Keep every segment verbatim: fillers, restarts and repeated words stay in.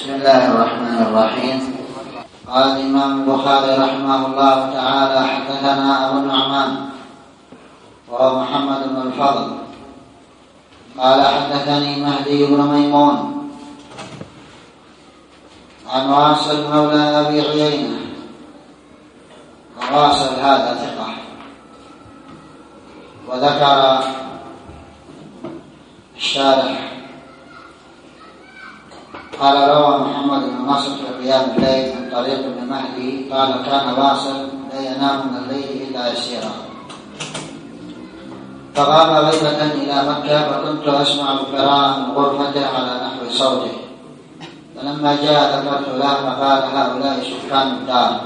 بسم الله الرحمن الرحيم. قال الإمام البخاري رحمه الله تعالى: حدثنا أبو النعمان وهو محمد بن الفضل قال حدثني مهدي بن ميمون عن واصل مولى أبي عيينة. واصل هذا ثقة، وذكر الشارح قال: روى محمد بن نصر في قيام الليل من طريق ابن مهدي قال: كان واصل لا ينام من الليل إلا يسيرا، فغاب غيبة إلى مكة فكنت أسمع القراءة من غرفته على نحو صوته، فلما جاء ذكرت له فقال: هؤلاء سكان الدار،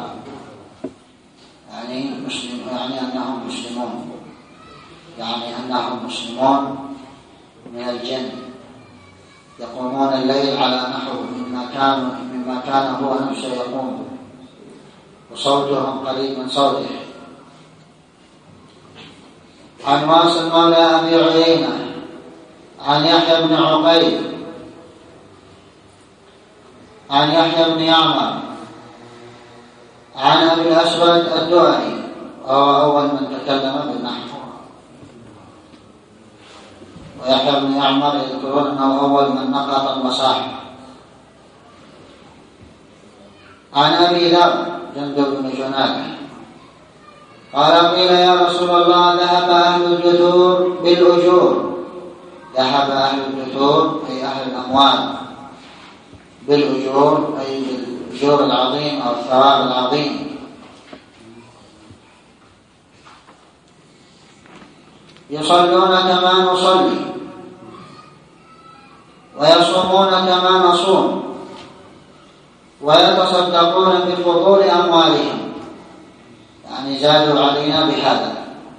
يعني مسلم، يعني أنهم مسلمون، يعني أنهم مسلمون من الجن يقومون الليل على نحو مما كان مما كان هو نفسه يقوم، وصوتهم قريب من صوته. عن واصل مولى أبي عيينة عن يحيى بن عقيل عن يحيى بن يعمر عن أبي الأسود الدؤلي، وهو أول من تكلم بالنحو. ويحيى بن يعمر يذكرون أنه أول من نقط المصاحف. عن أبي ذر جندب بن جنادة قال: قيل يا رسول الله: ذهب أهل الدثور بالأجور. ذهب أهل الدثور أي أهل الأموال، بالأجور أي بالأجور العظيم أو الثواب العظيم. يصلون كما نصلي ويصومون كما نصوم ويتصدقون بفضول أموالهم، يعني زادوا علينا بهذا.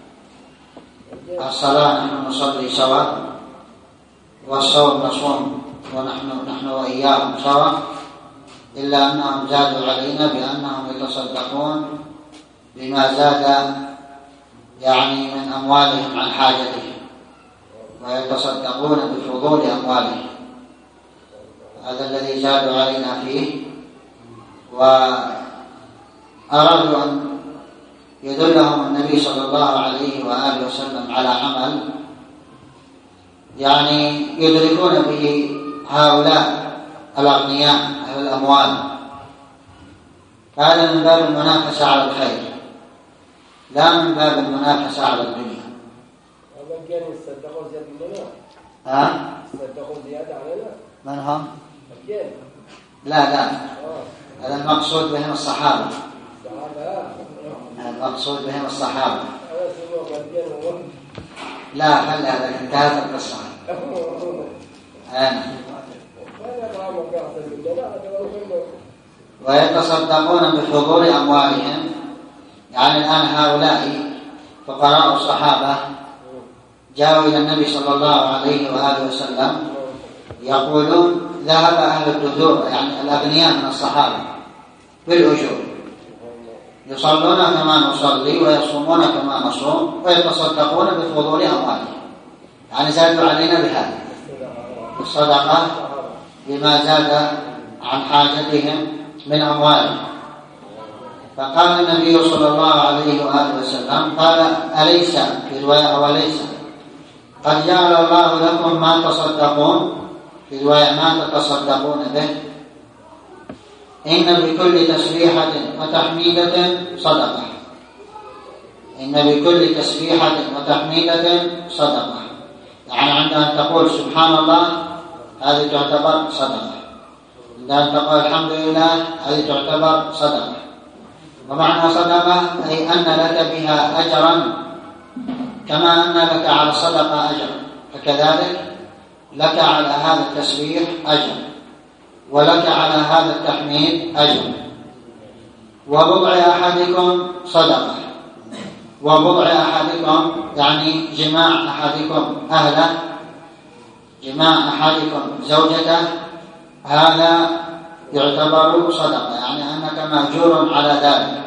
الصلاة نحن نصلي سوا، والصوم نصوم ونحن نحن وإياهم سوا، إلا أنهم زادوا علينا بأنهم يتصدقون بما زاد يعني من أموالهم عن حاجتهم، ويتصدقون بفضول أموالهم. هذا الذي زادوا علينا فيه. وأرادوا أن يدلهم النبي صلى الله عليه وآله وسلم على عمل يعني يدركون به هؤلاء الأغنياء أهل الأموال. هذا من باب المنافسة على الخير، لا من باب المنافسة على الدنيا. هذا كان يصدقوا زيادة مننا؟ ها؟ يصدقوا زيادة علينا؟ من هم؟ الجن؟ لا لا، هذا المقصود بهم الصحابة. الصحابة؟ المقصود بهم الصحابة. هذا سموه الجن وهم؟ لا، هل هذا انتهت القصة. أنا ويتصدقون بفضول أموالهم، يعني الآن هؤلاء فقراء الصحابة جاءوا إلى النبي صلى الله عليه وآله وسلم يقولون: ذهب أهل الدثور، يعني الأغنياء من الصحابة، بالأجور، يصلون كما نصلي ويصومون كما نصوم ويتصدقون بفضول أموالهم، يعني زادوا علينا بهذا الصدقة بما زاد عن حاجتهم من أموالهم. فقال النبي صلى الله عليه وآله وسلم: قال: أليس في رواية أوليس قد جعل الله لكم ما تصدقون، في رواية ما تتصدقون به، إن بكل تسبيحة وتحميدة صدقة. إن بكل تسبيحة وتحميدة صدقة، يعني عندما تقول سبحان الله هذه تعتبر صدقة، عندما تقول الحمد لله هذه تعتبر صدقة. ومعنى صدقة أي أن لك بها أجرا كما أن لك على الصدقة أجر، فكذلك لك على هذا التسبيح أجر، ولك على هذا التحميد أجر. وبضع أحدكم صدقة، وبضع أحدكم يعني جماع أحدكم أهله، جماع أحدكم زوجته، هذا يعتبر صدقة، يعني أنك مأجور على ذلك.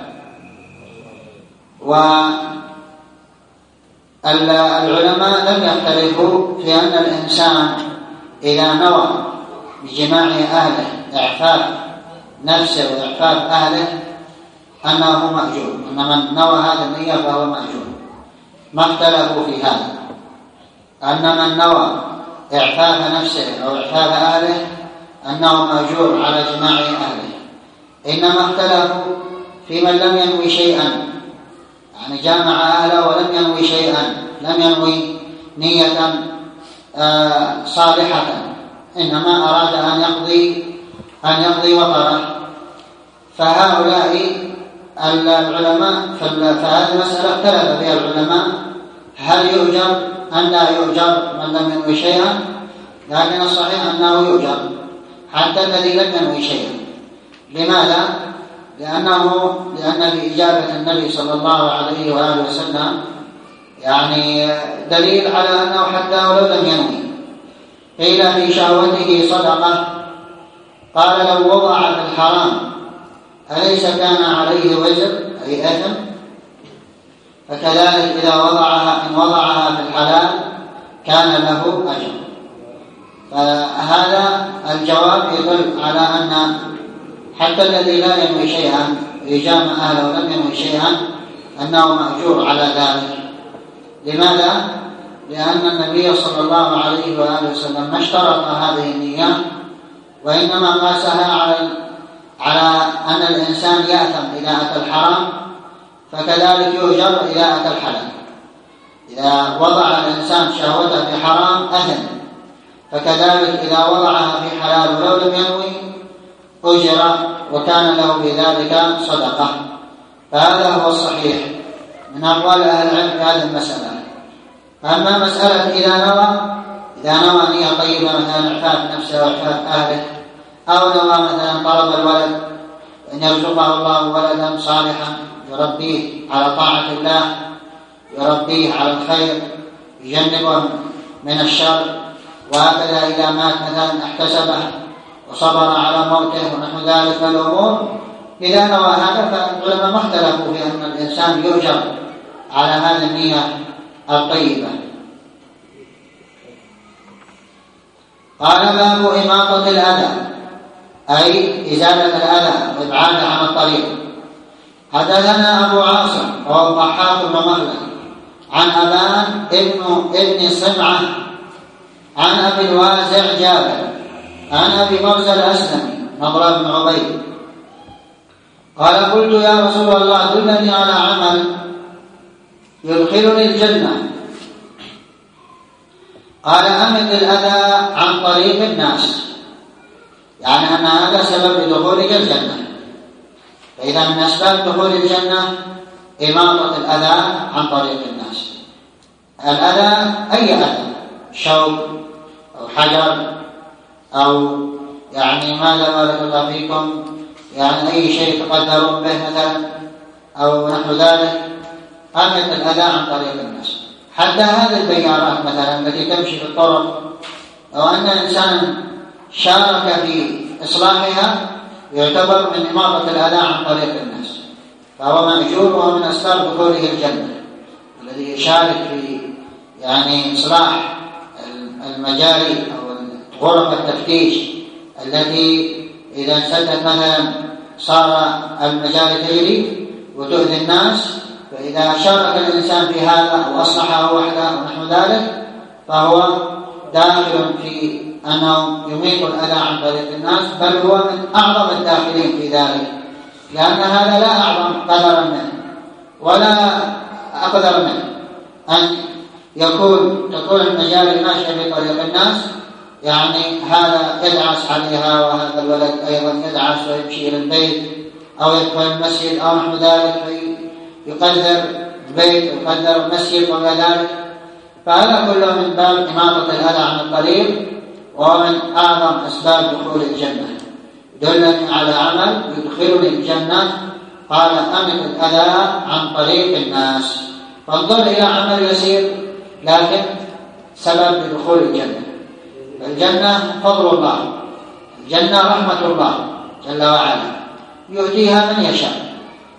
والعلماء لم يختلفوا في أن الإنسان إذا نوى بجماع أهله إعفاف نفسه وإعفاف أهله أنه مأجور، أن من نوى هذا النية فهو مأجور، ما اختلفوا في هذا، أن من نوى إعفاف نفسه أو إعفاف أهله أنه مأجور على جماع أهله، إنما اختلفوا في من لم ينوي شيئا، يعني جامع أهله ولم ينوي شيئا، لم ينوي نية آه صالحة، إنما أراد أن يقضي أن يقضي وطره، فهؤلاء العلماء فهذه المسألة اختلف فيها العلماء، هل يؤجر أم لا يؤجر من لم ينوي شيئا؟ لكن الصحيح أنه يؤجر حتى الذي لم ينوي شيئا. لماذا؟ لأنه لأن بإجابة النبي صلى الله عليه وآله وسلم يعني دليل على أنه حتى ولو لم ينوي. قيل في شهوته صدقة، قال لو وضع في الحرام أليس كان عليه وزر أي أثم؟ فكذلك إذا وضعها إن وضعها في الحلال كان له أجر. فهذا الجواب يدل على أن حتى الذي لا ينوي شيئا يجامع أهله ولم ينوي شيئا أنه مأجور على ذلك. لماذا؟ لأن النبي صلى الله عليه وآله وسلم ما اشترط هذه النية، وإنما قاسها على على أن الإنسان يأثم إذا أتى الحرام، فكذلك يؤجر إذا أتى الحلال. إذا وضع الإنسان شهوته في حرام أثم، فكذلك إذا وضعها في حلال ولو لم ينوي أجر وكان له بذلك صدقة. فهذا هو الصحيح من أقوال أهل العلم في هذه المسألة. أما مسألة إذا نوى إذا نوى نية طيبة مثلا إعفاف نفسه وإعفاف أهله، أو نوى مثلا طلب الولد أن يرزقه الله ولدا صالحا يربيه على طاعة الله، يربيه على الخير، يجنبه من الشر، وهكذا إذا مات مثلا احتسبه وصبر على موته ونحو ذلك الأمور، إذا نوى هذا فالعلماء ما اختلفوا في أن الإنسان يؤجر على هذه النية الطيبة. قال باب إماطة الأذى، أي إزالة الأذى وإبعاد عن الطريق. حدثنا أبو عاصم وهو الضحاك بن مخلد عن أبان ابن ابن صمعة عن أبي الوازع جابر عن أبي مرزى الأسلمي نضر بن عبيد قال قلت يا رسول الله دلني على عمل يدخلني الجنة. قال أمت الأذى عن طريق الناس، يعني أن هذا سبب لدخولك الجنة. فإذا من أسباب دخول الجنة إماطة الأذى عن طريق الناس. الأذى أي أذى، شوك أو حجر أو يعني ماذا بارك الله فيكم، يعني أي شيء تقدرون به مثلا أو نحو ذلك، أمت الأذى عن طريق الناس. حتى هذه البيارات مثلا التي تمشي في الطرق، أو أن إنسان شارك في إصلاحها يعتبر من إماطة الأذى عن طريق الناس، فهو مأجور وهو من أسباب دخوله الجنة. الذي يشارك في يعني إصلاح المجاري أو غرف التفتيش التي إذا انسدت مثلا صار المجاري تجري وتؤذي الناس، فإذا شارك الإنسان في هذا وأصلحه وحده ونحو ذلك فهو داخل في أنه يميط الأذى عن طريق الناس، بل هو من أعظم الداخلين في ذلك، لأن هذا لا أعظم قدرا منه ولا أقدر منه أن يكون تكون المجاري ماشية في طريق الناس، يعني هذا يدعس عليها وهذا الولد أيضا يدعس ويمشي إلى البيت أو يدخل المسجد أو نحو ذلك يقدر البيت ويقدر المسجد وما ذلك. فهذا كله من باب إماطة الأذى عن الطريق، وهو من أعظم أسباب دخول الجنة. دلني على عمل يدخلني الجنة، قال أمت الأذى عن طريق الناس. فانظر إلى عمل يسير لكن سبب لدخول الجنة. الجنة فضل الله، الجنة رحمة الله جل وعلا يؤتيها من يشاء.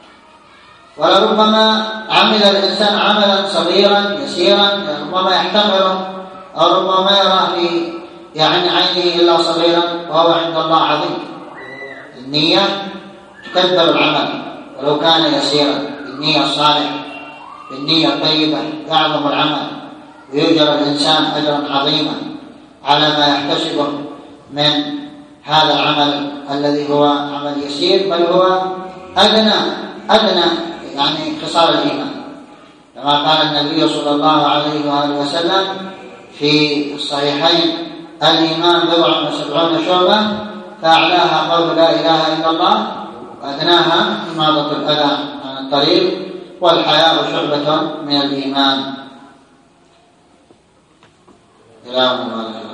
ولربما عمل الإنسان عملا صغيرا يسيرا ربما يحتقره أو ربما يرى في يعني عينه إلا صغيرا وهو عند الله عظيم. النية تكبر العمل ولو كان يسيرا. النية الصالحة بالنية الطيبة يعظم العمل ويؤجر الإنسان أجرا عظيما على ما يحتسبه من هذا العمل الذي هو عمل يسير، بل هو أدنى أدنى يعني خصال الإيمان، كما قال النبي صلى الله عليه وآله وسلم في الصحيحين: الإيمان بضع وسبعون شعبة فأعلاها قول لا إله إلا الله وأدناها إماطة الأذى عن الطريق والحياء شعبة من الإيمان. إلى يوم